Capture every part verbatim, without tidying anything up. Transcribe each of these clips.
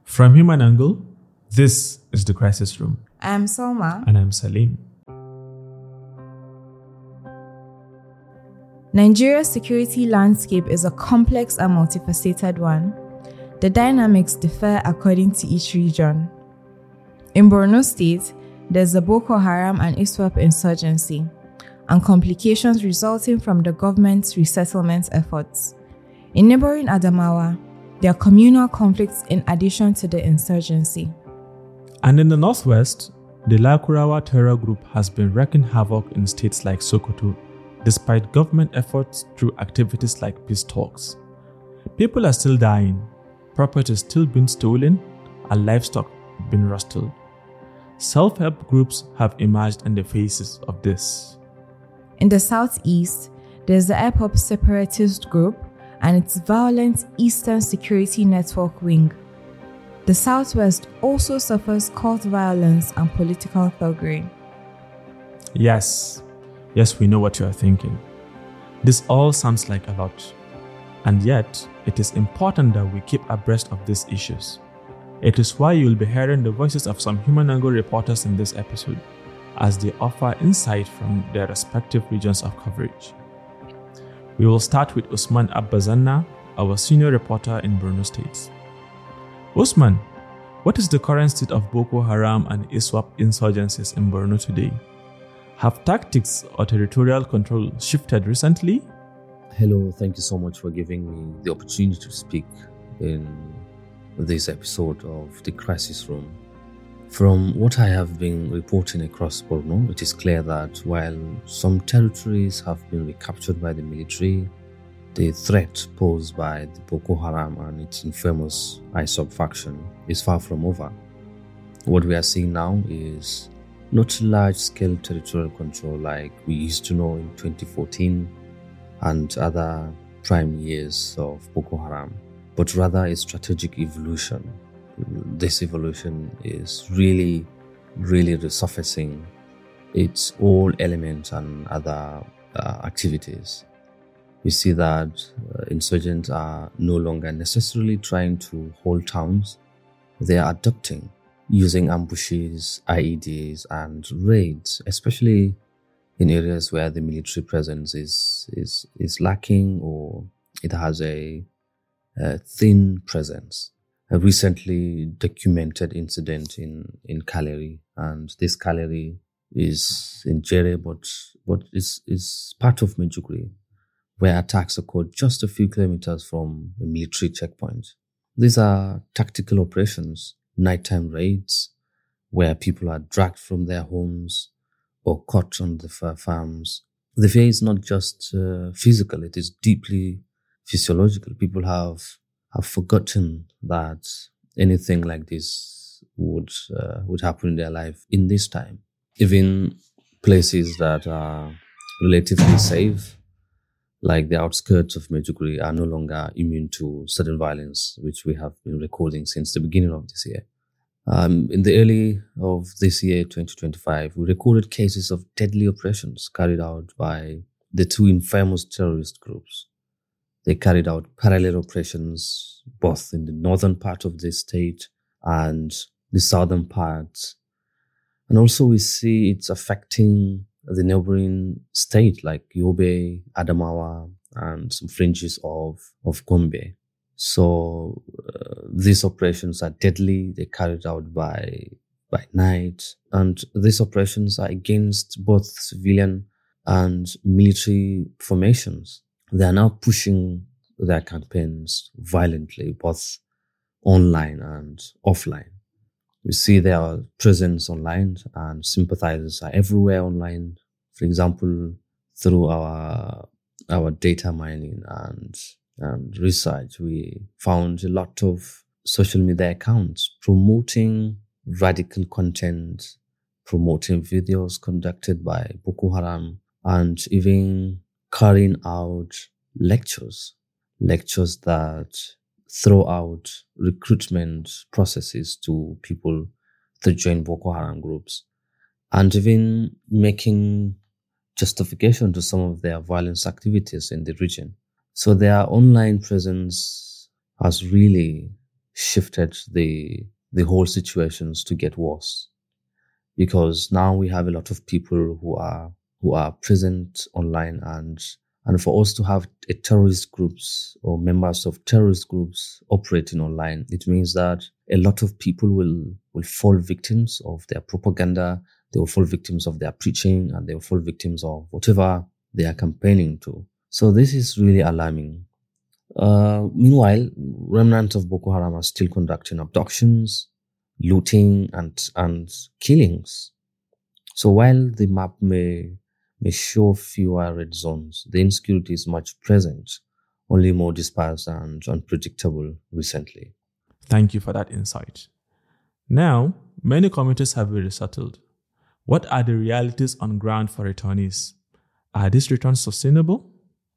From Human Angle, this is The Crisis Room. I'm Salma. And I'm Salim. Nigeria's security landscape is a complex and multifaceted one. The dynamics differ according to each region. In Borno State, there's the Boko Haram and ISWAP insurgency, and complications resulting from the government's resettlement efforts. In neighboring Adamawa, there are communal conflicts in addition to the insurgency. And in the northwest, the Lakurawa terror group has been wreaking havoc in states like Sokoto, despite government efforts through activities like peace talks. People are still dying, property is still being stolen, and livestock being rustled. Self-help groups have emerged in the faces of this. In the southeast, there's the I P O B separatist group and its violent Eastern Security Network wing. The southwest also suffers cult violence and political thuggery. Yes, yes, we know what you are thinking. This all sounds like a lot. And yet, it is important that we keep abreast of these issues. It is why you'll be hearing the voices of some Human Angle reporters in this episode, as they offer insight from their respective regions of coverage. We will start with Usman Abbazanna, our senior reporter in Borno State. Usman, what is the current state of Boko Haram and ISWAP insurgencies in Borno today? Have tactics or territorial control shifted recently? Hello, thank you so much for giving me the opportunity to speak in this episode of The Crisis Room. From what I have been reporting across Borno, it is clear that while some territories have been recaptured by the military, the threat posed by the Boko Haram and its infamous ISWAP faction is far from over. What we are seeing now is not large-scale territorial control like we used to know in twenty fourteen and other prime years of Boko Haram, but rather a strategic evolution. This evolution is really, really resurfacing its old elements and other uh, activities. We see that uh, insurgents are no longer necessarily trying to hold towns. They are adopting, using ambushes, I E Ds, and raids, especially in areas where the military presence is is, is lacking or it has a, a thin presence. A recently documented incident in, in Kaleri, and this Kaleri is in Jere, but, but is, is part of Medjugorje, where attacks occurred just a few kilometers from a military checkpoint. These are tactical operations, nighttime raids, where people are dragged from their homes or caught on the farms. The fear is not just uh, physical, it is deeply physiological. People have have forgotten that anything like this would uh, would happen in their life in this time. Even places that are relatively safe, like the outskirts of Medjugorje, are no longer immune to sudden violence, which we have been recording since the beginning of this year. Um, in the early of this year, twenty twenty-five, we recorded cases of deadly operations carried out by the two infamous terrorist groups. They carried out parallel operations both in the northern part of the state and the southern part. And also we see it's affecting the neighboring state like Yobe, Adamawa, and some fringes of, of Gombe. So uh, these operations are deadly. They're carried out by, by night. And these operations are against both civilian and military formations. They are now pushing their campaigns violently, both online and offline. We see their presence online and sympathizers are everywhere online. For example, through our our data mining and, and research, we found a lot of social media accounts promoting radical content, promoting videos conducted by Boko Haram, and even carrying out lectures, lectures that throw out recruitment processes to people to join Boko Haram groups, and even making justification to some of their violence activities in the region. So their online presence has really shifted the the whole situations to get worse, because now we have a lot of people who are who are present online, and and for us to have a terrorist groups or members of terrorist groups operating online, it means that a lot of people will will fall victims of their propaganda. They will fall victims of their preaching, and they will fall victims of whatever they are campaigning to. So this is really alarming. Uh, meanwhile, remnants of Boko Haram are still conducting abductions, looting, and and killings. So while the map may may show fewer red zones, the insecurity is much present, only more dispersed and unpredictable recently. Thank you for that insight. Now, many communities have been resettled. What are the realities on ground for returnees? Are these returns sustainable?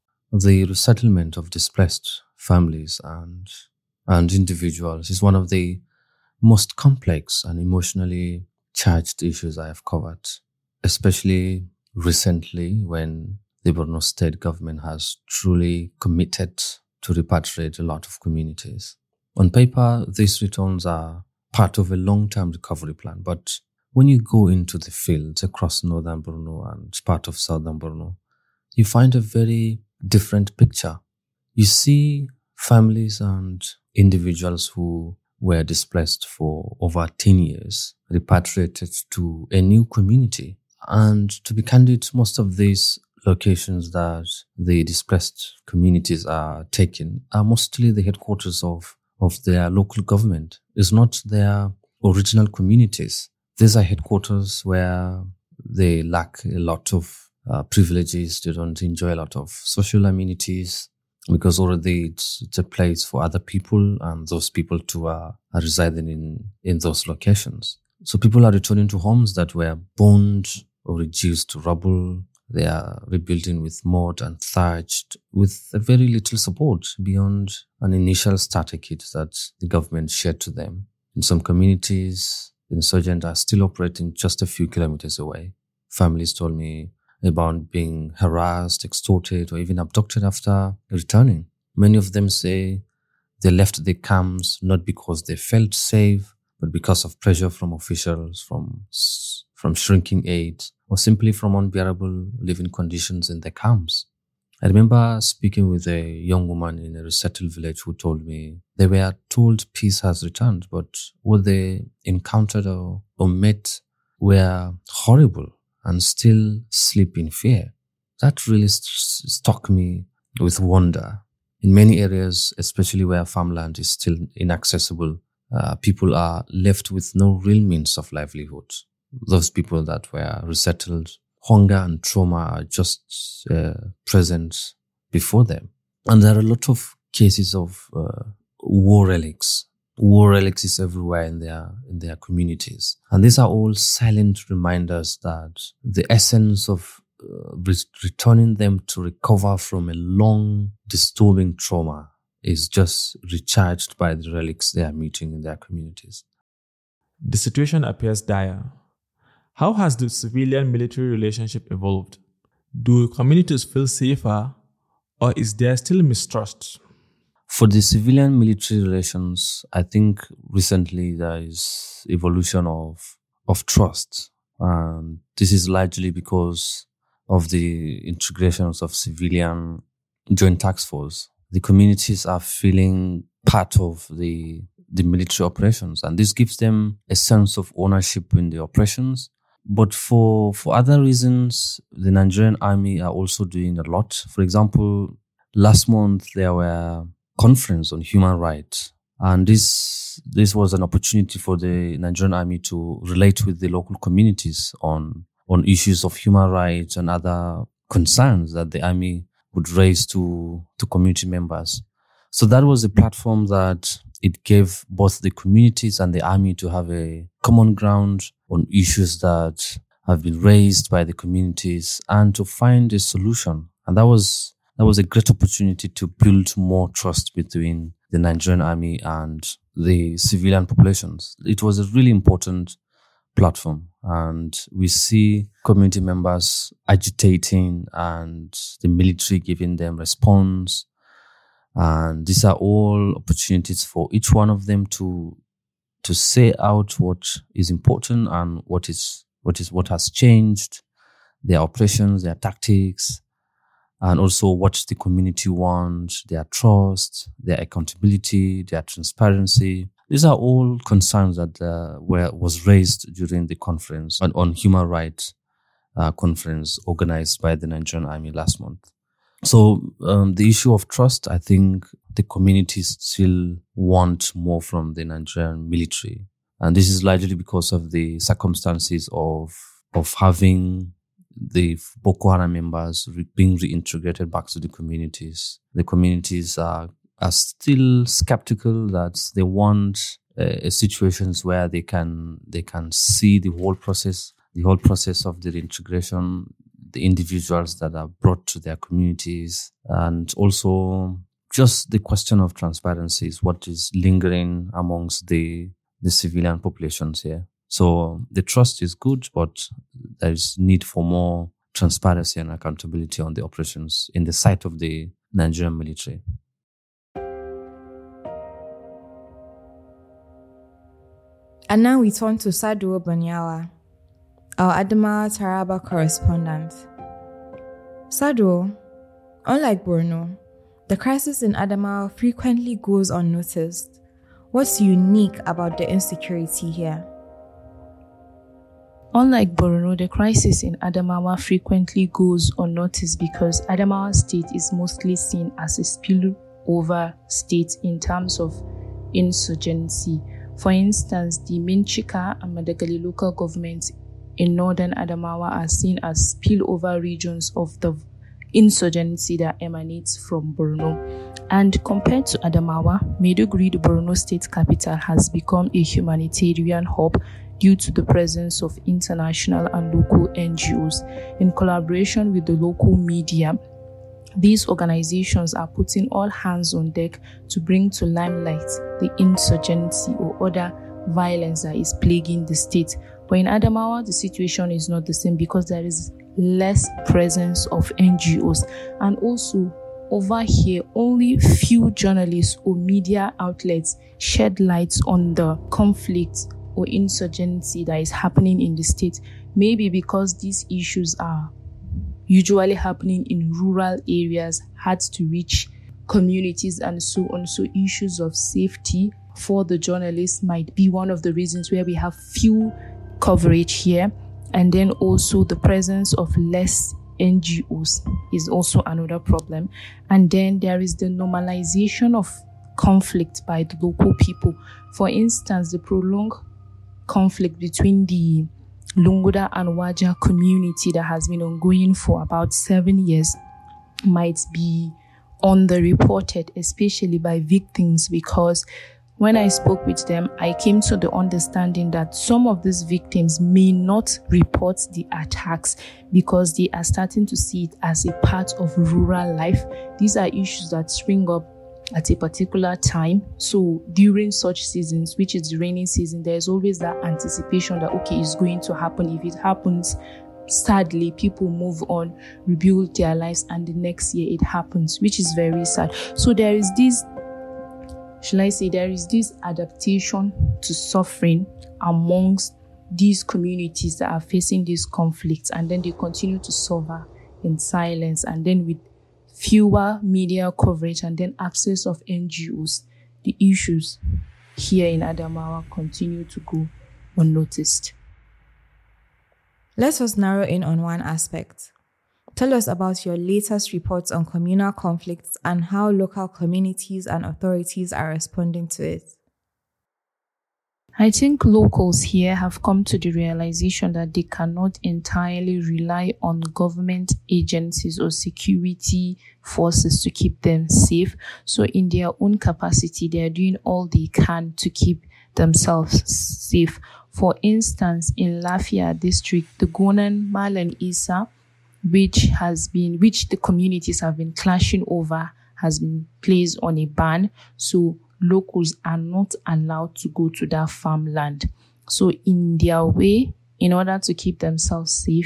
The resettlement of displaced families and, and individuals is one of the most complex and emotionally charged issues I have covered, especially recently when the Borno state government has truly committed to repatriate a lot of communities. On paper, these returns are part of a long-term recovery plan, but when you go into the fields across northern Borno and part of southern Borno, you find a very different picture. You see families and individuals who were displaced for over ten years, repatriated to a new community. And to be candid, most of these locations that the displaced communities are taking are mostly the headquarters of, of their local government. It's not their original communities. These are headquarters where they lack a lot of uh, privileges. They don't enjoy a lot of social amenities because already it's, it's a place for other people, and those people too are, are residing in, in those locations. So people are returning to homes that were burned or reduced to rubble. They are rebuilding with mud and thatched with a very little support beyond an initial starter kit that the government shared to them. In some communities, insurgents are still operating just a few kilometers away. Families told me about being harassed, extorted, or even abducted after returning. Many of them say they left their camps not because they felt safe, but because of pressure from officials, from, from shrinking aid, or simply from unbearable living conditions in their camps. I remember speaking with a young woman in a resettled village who told me they were told peace has returned, but what they encountered or, or met were horrible and still sleep in fear. That really st- struck me with wonder. In many areas, especially where farmland is still inaccessible, uh, people are left with no real means of livelihood. Those people that were resettled, hunger and trauma are just uh, present before them. And there are a lot of cases of uh, war relics. War relics is everywhere in their in their communities. And these are all silent reminders that the essence of uh, re- returning them to recover from a long, disturbing trauma is just recharged by the relics they are meeting in their communities. The situation appears dire. How has the civilian-military relationship evolved? Do communities feel safer, or is there still mistrust? For the civilian-military relations, I think recently there is evolution of of trust. And this is largely because of the integrations of civilian joint task force. The communities are feeling part of the, the military operations, and this gives them a sense of ownership in the operations. But for, for other reasons, the Nigerian army are also doing a lot. For example, last month there were conference on human rights, and this this was an opportunity for the Nigerian army to relate with the local communities on on issues of human rights and other concerns that the army would raise to to community members. So that was a platform that it gave both the communities and the army to have a common ground on issues that have been raised by the communities and to find a solution. And that was That was a great opportunity to build more trust between the Nigerian army and the civilian populations. It was a really important platform, and we see community members agitating and the military giving them response. And these are all opportunities for each one of them to to say out what is important and what is what is what has changed, their operations, their tactics, and also what the community wants, their trust, their accountability, their transparency. These are all concerns that uh, were was raised during the conference on, on human rights uh, conference organized by the Nigerian Army last month. So um, the issue of trust, I think the communities still want more from the Nigerian military. And this is largely because of the circumstances of of having the Boko Haram members re- being reintegrated back to the communities. The communities are, are still skeptical that they want uh, situations where they can they can see the whole process, the whole process of the reintegration, the individuals that are brought to their communities, and also just the question of transparency is what is lingering amongst the the civilian populations here. So the trust is good, but there is need for more transparency and accountability on the operations in the sight of the Nigerian military. And now we turn to Saduo Banyawa, our Adamawa Taraba correspondent. Saduo, unlike Borno, the crisis in Adamawa frequently goes unnoticed. What's unique about the insecurity here? Unlike Borno, the crisis in Adamawa frequently goes unnoticed because Adamawa State is mostly seen as a spillover state in terms of insurgency. For instance, the Minchika and Madagali local governments in northern Adamawa are seen as spillover regions of the insurgency that emanates from Borno. And compared to Adamawa, Maiduguri, the Borno state capital, has become a humanitarian hub due to the presence of international and local N G Os. In collaboration with the local media, these organizations are putting all hands on deck to bring to limelight the insurgency or other violence that is plaguing the state. But in Adamawa, the situation is not the same because there is less presence of N G Os. And also, over here, only few journalists or media outlets shed light on the conflict or insurgency that is happening in the state. Maybe because these issues are usually happening in rural areas, hard to reach communities and so on. So issues of safety for the journalists might be one of the reasons where we have few coverage here. And then also the presence of less N G Os is also another problem. And then there is the normalization of conflict by the local people. For instance, the prolonged conflict between the Lunguda and Waja community that has been ongoing for about seven years might be underreported, especially by victims, because when I spoke with them, I came to the understanding that some of these victims may not report the attacks because they are starting to see it as a part of rural life. These are issues that spring up at a particular time. So during such seasons, which is the rainy season, there's always that anticipation that, okay, it's going to happen. If it happens, sadly, people move on, rebuild their lives, and the next year it happens, which is very sad. So there is this, shall I say, there is this adaptation to suffering amongst these communities that are facing these conflicts, and then they continue to suffer in silence, and then with fewer media coverage and then absence of N G Os, the issues here in Adamawa continue to go unnoticed. Let us narrow in on one aspect. Tell us about your latest reports on communal conflicts and how local communities and authorities are responding to it. I think locals here have come to the realization that they cannot entirely rely on government agencies or security forces to keep them safe. So in their own capacity, they are doing all they can to keep themselves safe. For instance, in Lafia district, the Gonan Malan Isa, which has been, which the communities have been clashing over, has been placed on a ban. So locals are not allowed to go to that farmland. So in their way, in order to keep themselves safe,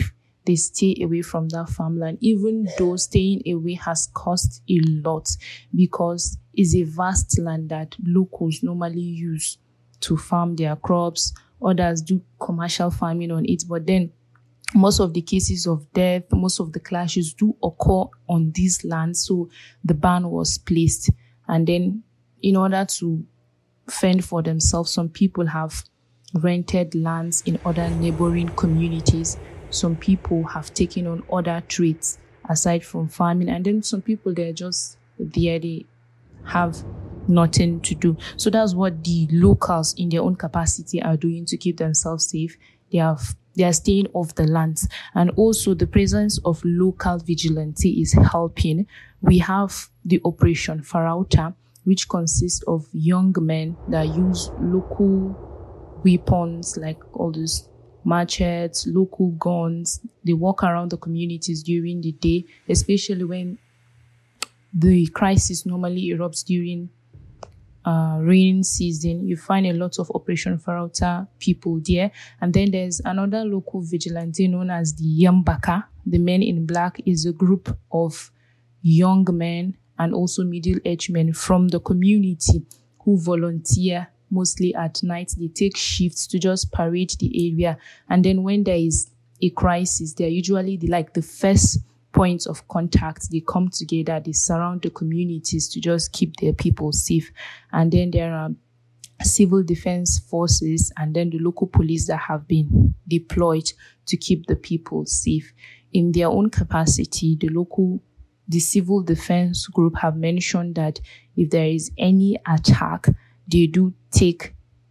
they stay away from that farmland, even though staying away has cost a lot because it's a vast land that locals normally use to farm their crops. Others do commercial farming on it, but then most of the cases of death, most of the clashes do occur on these lands. So the ban was placed. And then in order to fend for themselves, some people have rented lands in other neighboring communities. Some people have taken on other trades aside from farming. And then some people, they're just there, they have nothing to do. So that's what the locals in their own capacity are doing to keep themselves safe. They have They are staying off the lands. And also the presence of local vigilante is helping. We have the Operation Farauta, which consists of young men that use local weapons like all these machetes, local guns. They walk around the communities during the day, especially when the crisis normally erupts during Uh, rain season. You find a lot of Operation Farauta people there. And then there's another local vigilante known as the Yambaka. The Men in Black is a group of young men and also middle-aged men from the community who volunteer mostly at night. They take shifts to just parade the area. And then when there is a crisis, they're usually the, like the first points of contact. They come together, they surround the communities to just keep their people safe. And then there are civil defense forces and then the local police that have been deployed to keep the people safe. In their own capacity, the local, the civil defense group have mentioned that if there is any attack, they do take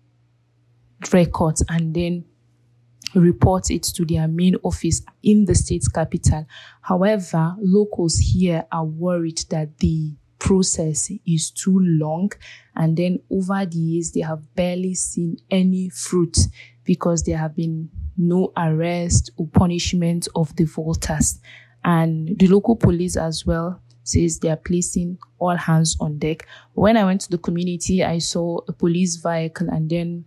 records and then report it to their main office in the state's capital. However, locals here are worried that the process is too long, and then over the years they have barely seen any fruit because there have been no arrest or punishment of the defaulters. And the local police as well says they are placing all hands on deck. When I went to the community, I saw a police vehicle and then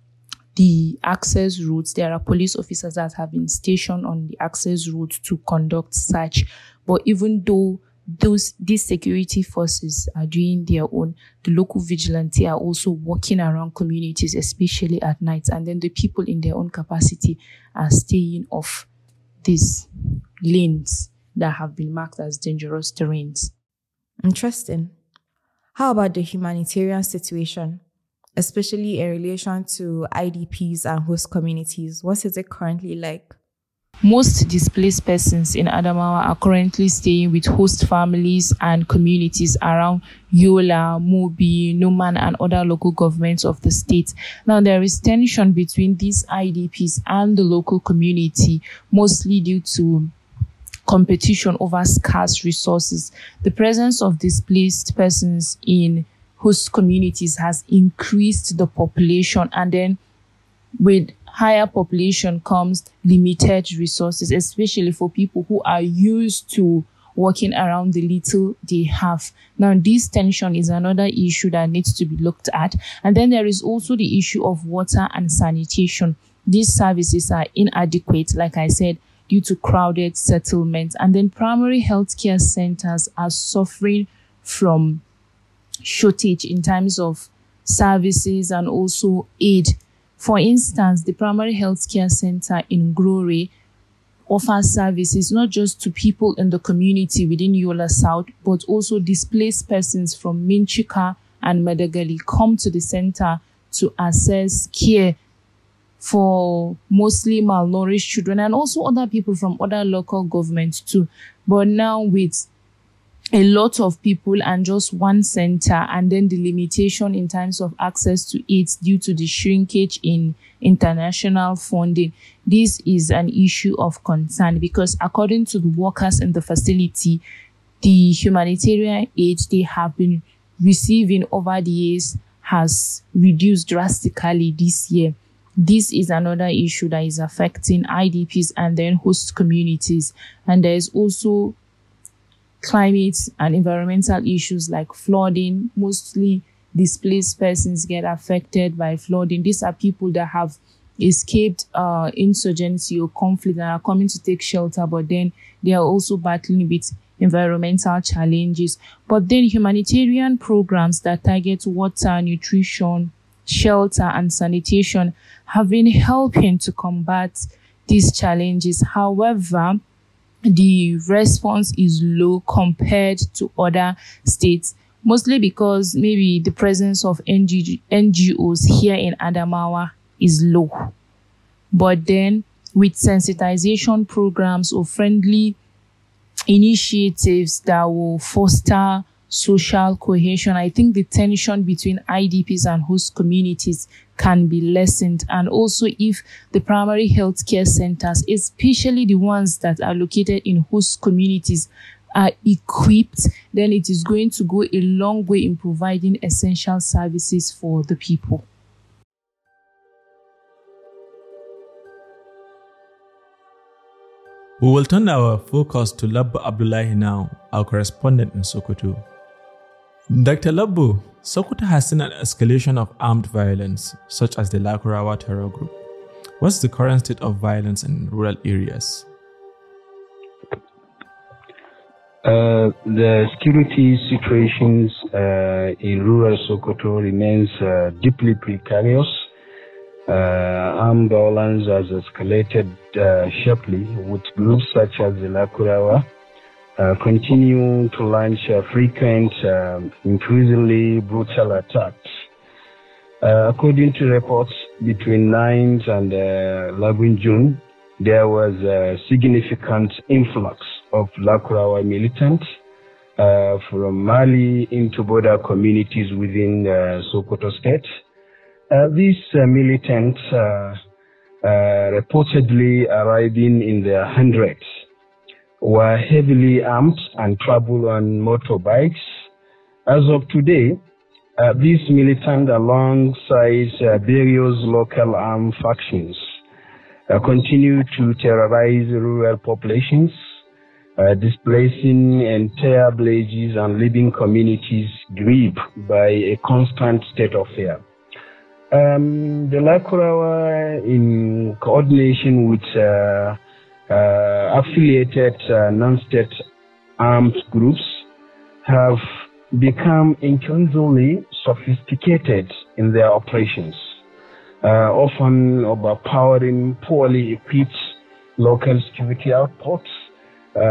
the access routes. There are police officers that have been stationed on the access route to conduct search. But even though those these security forces are doing their own, the local vigilante are also walking around communities, especially at night. And then the people in their own capacity are staying off these lanes that have been marked as dangerous terrains. Interesting. How about the humanitarian situation, especially in relation to I D Ps and host communities? What is it currently like? Most displaced persons in Adamawa are currently staying with host families and communities around Yola, Mobi, Numan, and other local governments of the state. Now, there is tension between these I D Ps and the local community, mostly due to competition over scarce resources. The presence of displaced persons in host communities has increased the population, and then with higher population comes limited resources, especially for people who are used to working around the little they have. Now, this tension is another issue that needs to be looked at. And then there is also the issue of water and sanitation. These services are inadequate, like I said, due to crowded settlements. And then primary healthcare centers are suffering from shortage in terms of services and also aid. For instance, the primary healthcare center in Grore offers services not just to people in the community within Yola South, but also displaced persons from Minchika and Madagali come to the center to access care for mostly malnourished children and also other people from other local governments too. But now with a lot of people and just one center, and then the limitation in terms of access to it due to the shrinkage in international funding, this is an issue of concern because according to the workers in the facility, the humanitarian aid they have been receiving over the years has reduced drastically this year. This is another issue that is affecting I D Ps and then host communities. And there is also climate and environmental issues like flooding. Mostly displaced persons get affected by flooding. These are people that have escaped uh, insurgency or conflict and are coming to take shelter, but then they are also battling with environmental challenges. But then humanitarian programs that target water, nutrition, shelter, and sanitation have been helping to combat these challenges. However, the response is low compared to other states, mostly because maybe the presence of N G Os here in Adamawa is low. But then with sensitization programs or friendly initiatives that will foster social cohesion, I think the tension between I D Ps and host communities can be lessened. And also if the primary healthcare centers, especially the ones that are located in host communities, are equipped, then it is going to go a long way in providing essential services for the people. We will turn our focus to Labbo Abdullahi now, our correspondent in Sokoto. Doctor Labbo, Sokoto has seen an escalation of armed violence, such as the Lakurawa terror group. What's the current state of violence in rural areas? Uh, the security situations uh, in rural Sokoto remains uh, deeply precarious. Uh, armed violence has escalated uh, sharply, with groups such as the Lakurawa uh, continue to launch uh, frequent, uh, increasingly brutal attacks. Uh, according to reports, between ninth and uh, eleventh June, there was a significant influx of Lakurawa militants uh, from Mali into border communities within uh, Sokoto state. Uh, these uh, militants uh, uh, reportedly arriving in their hundreds were heavily armed and traveled on motorbikes. As of today, uh, these militants, alongside uh, various local armed factions, uh, continue to terrorize rural populations, uh, displacing entire villages and leaving communities gripped by a constant state of fear. Um, the Lakurawa, in coordination with uh, uh, affiliated uh, non-state armed groups, have become increasingly sophisticated in their operations, uh, often overpowering poorly equipped local security outposts. Uh,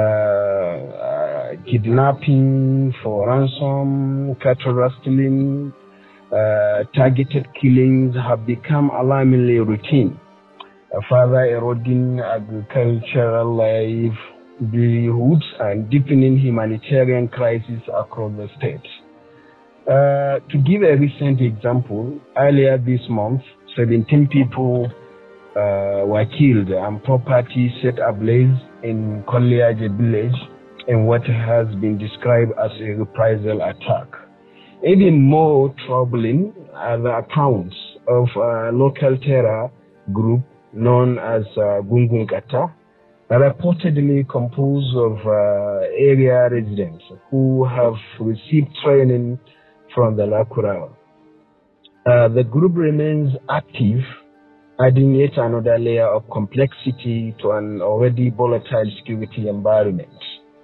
uh, kidnapping for ransom, cattle rustling, Uh, targeted killings have become alarmingly routine, uh, further eroding agricultural livelihoods and deepening humanitarian crises across the state. Uh, to give a recent example, earlier this month, seventeen people uh, were killed and property set ablaze in Kolliaje village in what has been described as a reprisal attack. Even more troubling are the accounts of a local terror group known as uh, Gungun Kata, reportedly composed of uh, area residents who have received training from the Lakurawa. Uh, the group remains active, adding yet another layer of complexity to an already volatile security environment.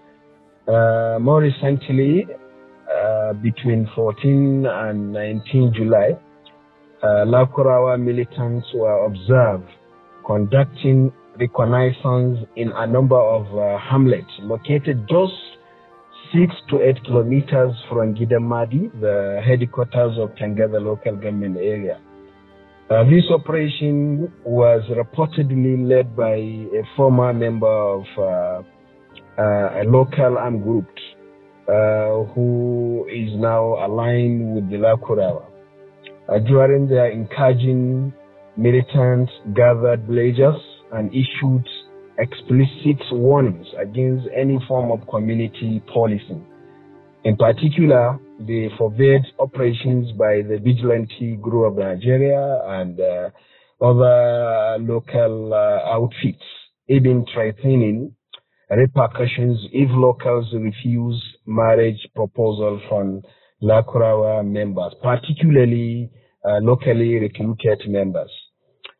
Uh, more recently, Uh, between fourteenth and nineteenth July, uh, Lakurawa militants were observed conducting reconnaissance in a number of uh, hamlets located just six to eight kilometers from Gidamadi, the headquarters of Tangada local government area. Uh, this operation was reportedly led by a former member of uh, uh, a local armed group, Uh, who is now aligned with the Lakurawa. Uh, during their engaging, militants gathered villagers and issued explicit warnings against any form of community policing. In particular, they forbade operations by the Vigilante Group of Nigeria and uh, other local uh, outfits, even threatening repercussions if locals refuse marriage proposal from Lakurawa members, particularly uh, locally recruited members.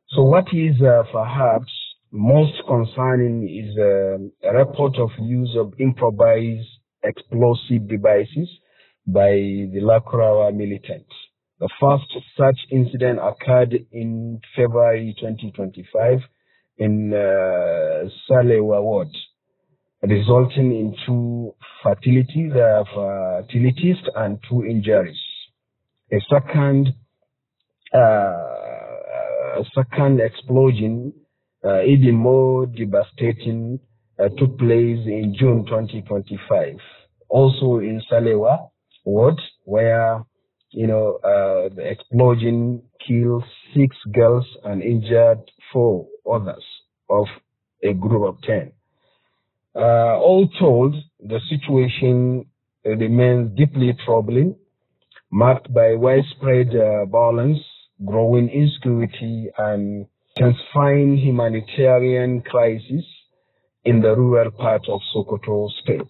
So what is uh, perhaps most concerning is uh, a report of use of improvised explosive devices by the Lakurawa militants. The first such incident occurred in February twenty twenty-five in uh, Salewa ward, resulting in two fatalities, uh, fatalities and two injuries. A second, uh, a second explosion, uh, even more devastating, uh, took place in June twenty twenty-five, also in Salewa ward, where you know uh, the explosion killed six girls and injured four others of a group of ten. Uh, all told, the situation remains deeply troubling, marked by widespread uh, violence, growing insecurity, and intensifying humanitarian crisis in the rural part of Sokoto state.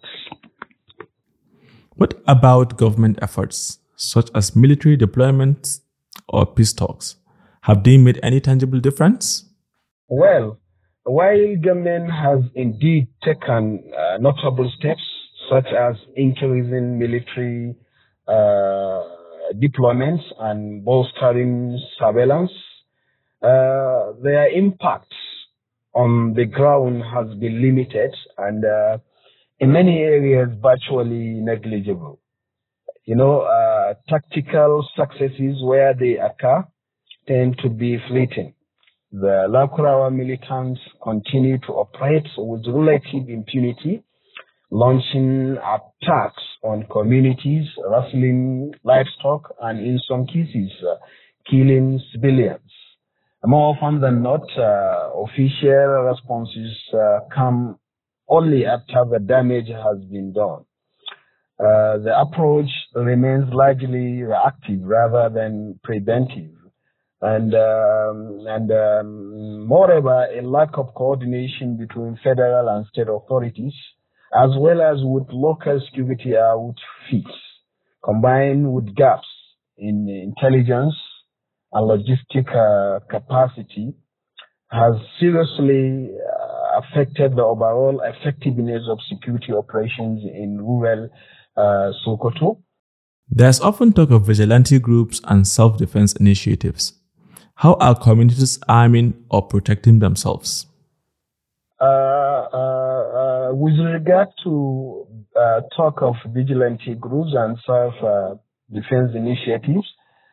What about government efforts, such as military deployments or peace talks? Have they made any tangible difference? Well, while government has indeed taken uh, notable steps, such as increasing military uh, deployments and bolstering surveillance, uh, their impact on the ground has been limited and uh, in many areas virtually negligible. You know, uh, tactical successes where they occur tend to be fleeting. The Lakurawa militants continue to operate with relative impunity, launching attacks on communities, rustling livestock, and in some cases, uh, killing civilians. More often than not, uh, official responses uh, come only after the damage has been done. Uh, the approach remains largely reactive rather than preventive. And, um, and um, moreover, a lack of coordination between federal and state authorities, as well as with local security outfits, combined with gaps in intelligence and logistic uh, capacity, has seriously uh, affected the overall effectiveness of security operations in rural uh, Sokoto. There's often talk of vigilante groups and self-defense initiatives. How are communities arming or protecting themselves? Uh, uh, uh, with regard to uh, talk of vigilante groups and self-defense uh, initiatives,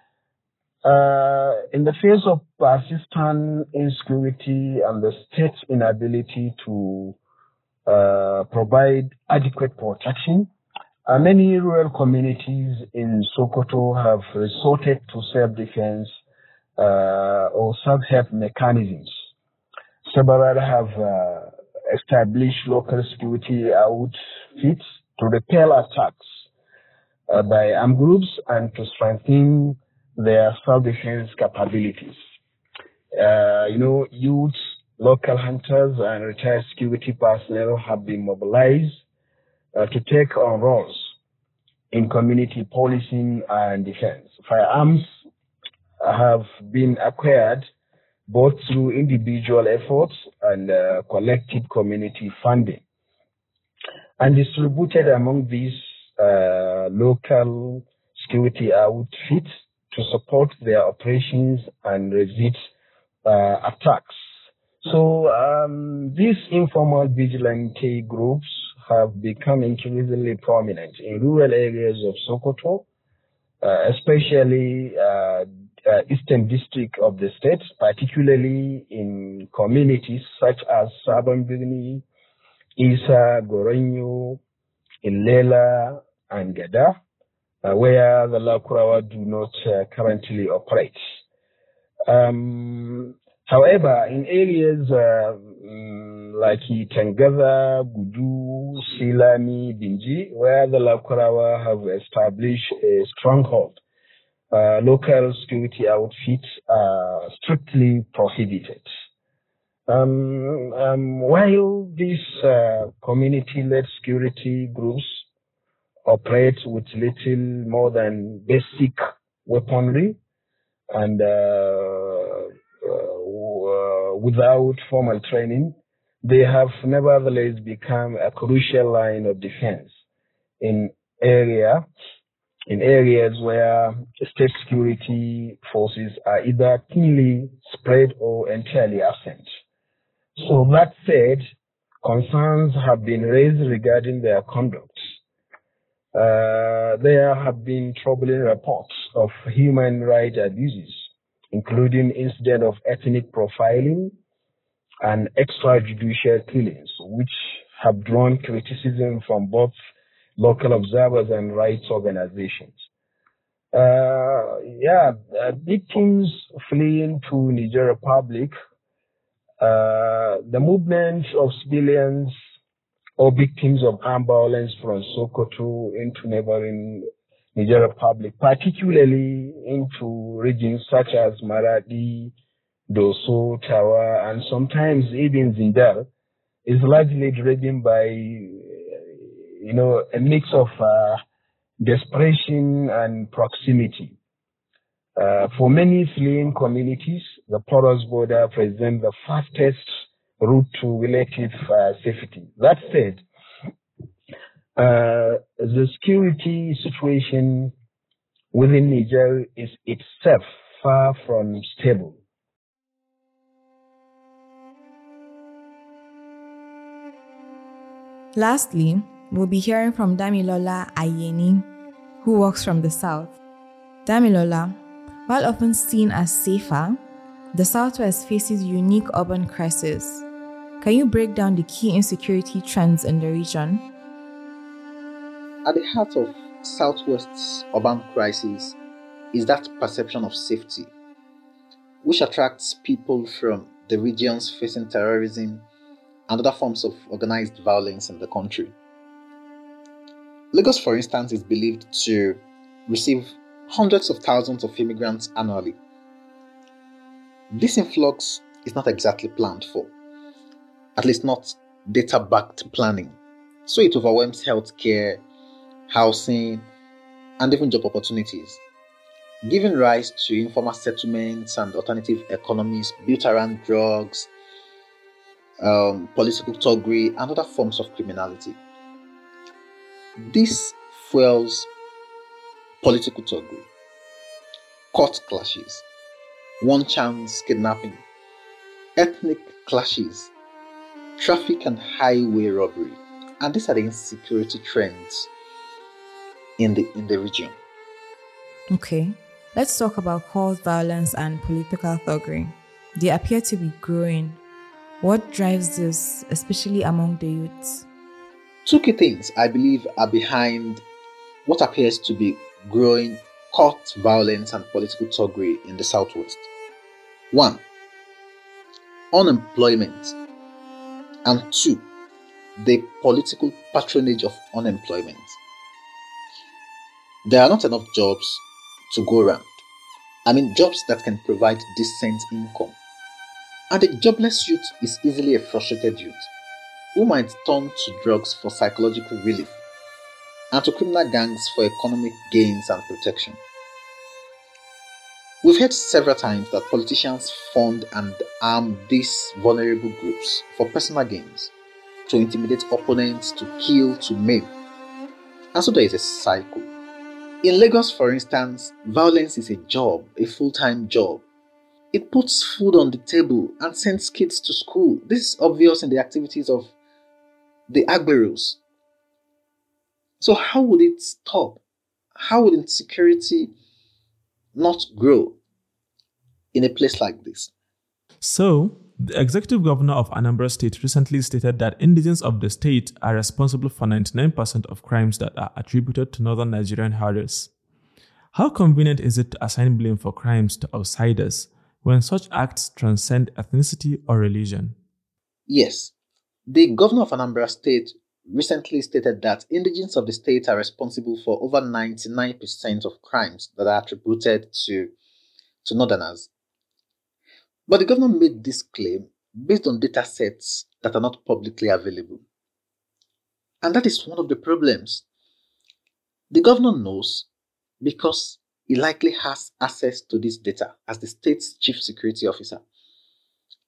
uh, in the face of persistent insecurity and the state's inability to uh, provide adequate protection, uh, many rural communities in Sokoto have resorted to self-defense uh, or self-help mechanisms. Several have uh, established local security outfits to repel attacks uh, by armed groups and to strengthen their self-defense capabilities. Uh, you know, youths, local hunters, and retired security personnel have been mobilized uh, to take on roles in community policing and defense. Firearms have been acquired both through individual efforts and uh, collective community funding, and distributed among these uh, local security outfits to support their operations and resist uh, attacks. So um, these informal vigilante groups have become increasingly prominent in rural areas of Sokoto, uh, especially uh, uh, eastern district of the state, particularly in communities such as Sabon Birni, Isa, Gorenyo, Ilela, and Gada, uh, where the Lakurawa do not uh, currently operate. Um, however, in areas uh, um, like Tangaza, Gudu, Silami, Binji, where the Lakurawa have established a stronghold, uh, local security outfits are strictly prohibited. Um, um, while these uh, community-led security groups operate with little more than basic weaponry and uh, uh, without formal training, they have nevertheless become a crucial line of defense in area in areas where state security forces are either thinly spread or entirely absent. So that said, concerns have been raised regarding their conduct. Uh, there have been troubling reports of human rights abuses, including incidents of ethnic profiling and extrajudicial killings, which have drawn criticism from both local observers and rights organizations. Uh, yeah, uh, victims fleeing to Niger Republic, uh, the movement of civilians or victims of armed violence from Sokoto into neighboring Niger Republic, particularly into regions such as Maradi, Doso, Tawa, and sometimes even Zindar, is largely driven by, you know, a mix of uh, desperation and proximity. Uh, for many fleeing communities, the porous border presents the fastest route to relative uh, safety. That said, uh, the security situation within Niger is itself far from stable. Lastly, we'll be hearing from Damilola Ayeni, who works from the south. Damilola, while often seen as safer, the Southwest faces unique urban crises. Can you break down the key insecurity trends in the region? At the heart of Southwest's urban crisis is that perception of safety, which attracts people from the regions facing terrorism and other forms of organized violence in the country. Lagos, for instance, is believed to receive hundreds of thousands of immigrants annually. This influx is not exactly planned for, at least not data-backed planning, so it overwhelms healthcare, housing, and even job opportunities, giving rise to informal settlements and alternative economies built around drugs, um, political thuggery, and other forms of criminality. This fuels political thuggery, court clashes, one-chance kidnapping, ethnic clashes, traffic and highway robbery, and these are the insecurity trends in the in the region. Okay, let's talk about cult violence and political thuggery. They appear to be growing. What drives this, especially among the youths? Two key things, I believe, are behind what appears to be growing cult violence and political thuggery in the Southwest. One, unemployment. And two, the political patronage of unemployment. There are not enough jobs to go around. I mean, jobs that can provide decent income. And a jobless youth is easily a frustrated youth who might turn to drugs for psychological relief and to criminal gangs for economic gains and protection. We've heard several times that politicians fund and arm these vulnerable groups for personal gains, to intimidate opponents, to kill, to maim. And so there is a cycle. In Lagos, for instance, violence is a job, a full-time job. It puts food on the table and sends kids to school. This is obvious in the activities of the Agberos. So how would it stop? How would insecurity not grow in a place like this? So, the executive governor of Anambra State recently stated that indigents of the state are responsible for ninety-nine percent of crimes that are attributed to northern Nigerian herders. How convenient is it to assign blame for crimes to outsiders when such acts transcend ethnicity or religion? Yes. The governor of Anambra State recently stated that indigents of the state are responsible for over ninety-nine percent of crimes that are attributed to, to northerners. But the governor made this claim based on data sets that are not publicly available. And that is one of the problems. The governor knows because he likely has access to this data as the state's chief security officer.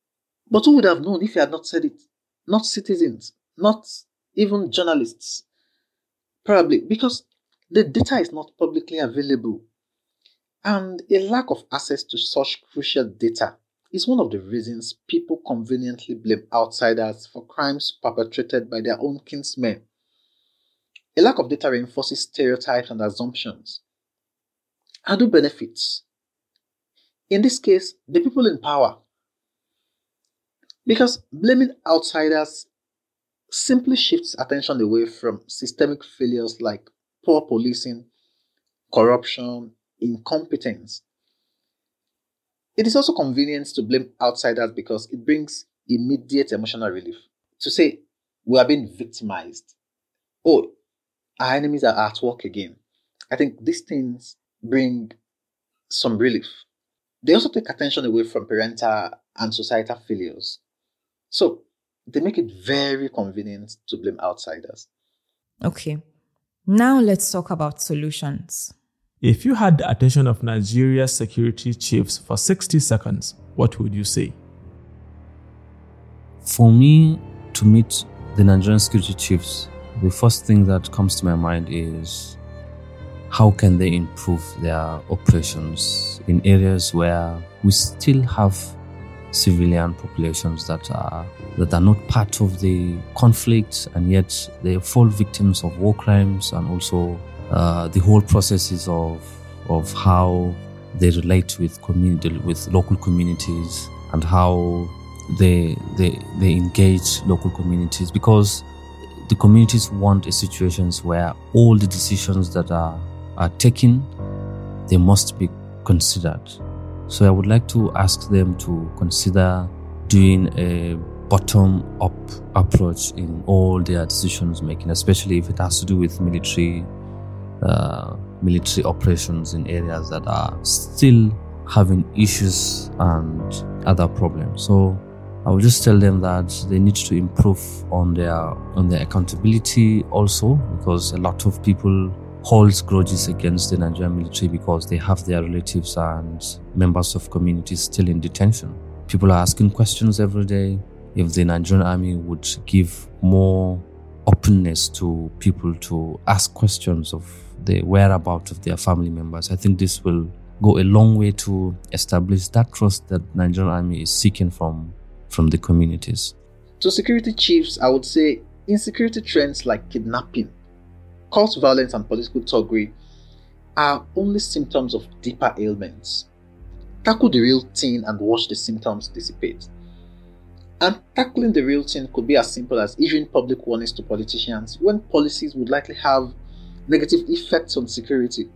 But who would have known if he had not said it? Not citizens, not even journalists. Probably because the data is not publicly available. And a lack of access to such crucial data is one of the reasons people conveniently blame outsiders for crimes perpetrated by their own kinsmen. A lack of data reinforces stereotypes and assumptions. And who benefits? In this case, the people in power. Because blaming outsiders simply shifts attention away from systemic failures like poor policing, corruption, incompetence. It is also convenient to blame outsiders because it brings immediate emotional relief. To say, we are being victimized. Oh, our enemies are at work again. I think these things bring some relief. They also take attention away from parental and societal failures. So, they make it very convenient to blame outsiders. Okay, now let's talk about solutions. If you had the attention of Nigeria's security chiefs for sixty seconds, what would you say? For me to meet the Nigerian security chiefs, the first thing that comes to my mind is how can they improve their operations in areas where we still have civilian populations that are that are not part of the conflict, and yet they fall victims of war crimes, and also uh, the whole processes of of how they relate with community with local communities, and how they they they engage local communities, because the communities want a situations where all the decisions that are are taken, they must be considered. So I would like to ask them to consider doing a bottom-up approach in all their decisions making, especially if it has to do with military uh, military operations in areas that are still having issues and other problems. So I will just tell them that they need to improve on their on their accountability also, because a lot of people holds grudges against the Nigerian military because they have their relatives and members of communities still in detention. People are asking questions every day. If the Nigerian army would give more openness to people to ask questions of the whereabouts of their family members, I think this will go a long way to establish that trust that Nigerian army is seeking from, from the communities. To security chiefs, I would say insecurity trends like kidnapping, cult violence and political thuggery are only symptoms of deeper ailments. Tackle the real thing and watch the symptoms dissipate. And tackling the real thing could be as simple as issuing public warnings to politicians when policies would likely have negative effects on security.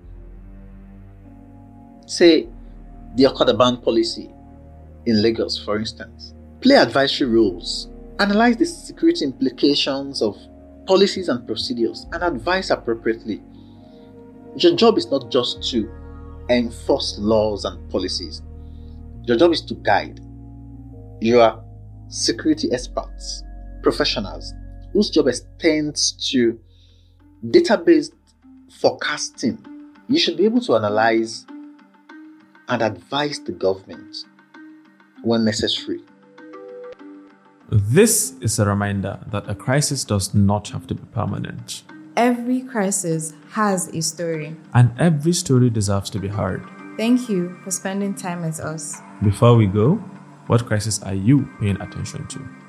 Say, the Okada ban policy in Lagos, for instance. Play advisory roles. Analyze the security implications of policies and procedures and advise appropriately. Your job is not just to enforce laws and policies. Your job is to guide. You are security experts, professionals, whose job extends to database forecasting. You should be able to analyze and advise the government when necessary. This is a reminder that a crisis does not have to be permanent. Every crisis has a story. And every story deserves to be heard. Thank you for spending time with us. Before we go, what crisis are you paying attention to?